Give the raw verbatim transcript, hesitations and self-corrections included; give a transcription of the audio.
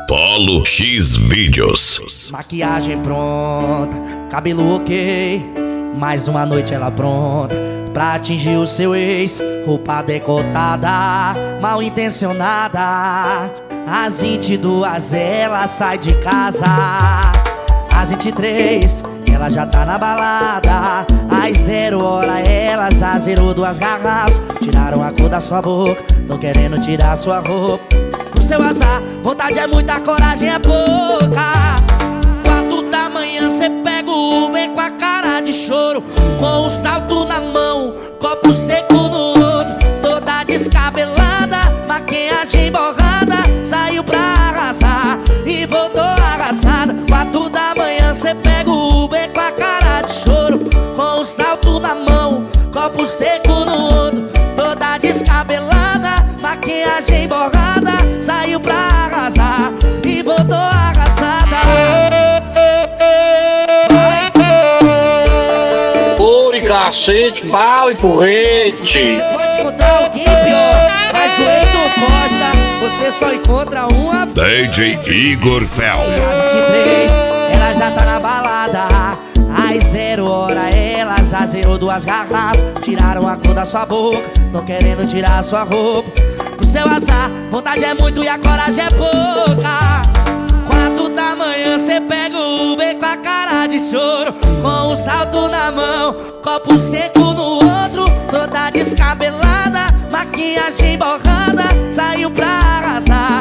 Polo X Vídeos. Maquiagem pronta, cabelo ok, mais uma noite ela pronta pra atingir o seu ex. Roupa decotada, mal intencionada. Às vinte e duas ela sai de casa. Às vinte e três ela já tá na balada. Às zero hora ela já zerou duas garrafas. Tiraram a cor da sua boca, tão querendo tirar sua roupa. Pro seu azar, vontade é muita, coragem é pouca. Quatro da manhã cê pega o Uber com a cara de choro, com o salto na mão, copo seco no outro. Toda descabelada, maquiagem borrada, saiu pra arrasar e voltou arrasada. Quatro da manhã cê pega o Uber com a cara de choro, com o salto na mão, copo seco no outro. Toda descabelada, maquiagem borrada, saiu pra arrasar e voltou arrasada. Ouro e cacete, pau e porrete. Pode encontrar alguém pior, mas o Heitor Costa você só encontra uma. D J Igor Fel. Às vinte e três ela já tá na balada. Às zero hora ela já zerou duas garrafas. Tiraram a cor da sua boca, tão querendo tirar sua roupa. Pro seu azar, vontade é muito e a coragem é pouca. Quatro da manhã cê pega o Uber com a cara de choro, com o salto na mão, copo seco no outro. Toda descabelada, maquiagem borrada, saiu pra arrasar